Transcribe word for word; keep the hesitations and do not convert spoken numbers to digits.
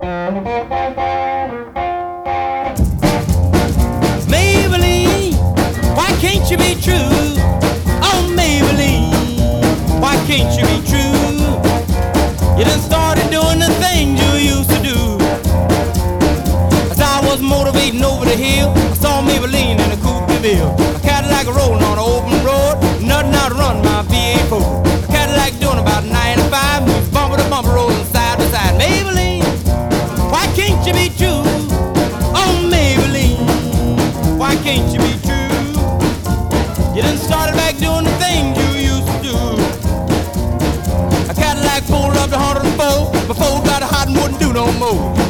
Maybelline, why can't you be true? Oh, Maybelline, why can't you be true? You done started doing the things you used to do. As I was motivating over the hill, I saw Maybelline in a coupe de ville. A Cadillac rolling on an open road, nothing out to run my V eight four. A Cadillac doing about ninety-five, moves bumper to bumper, rolling side to side. Maybelline, why can't you be true? Oh, Maybelline, why can't you be true? You done started back doing the things you used to do. A Cadillac pulled up to one oh four, before got hot and wouldn't do no more.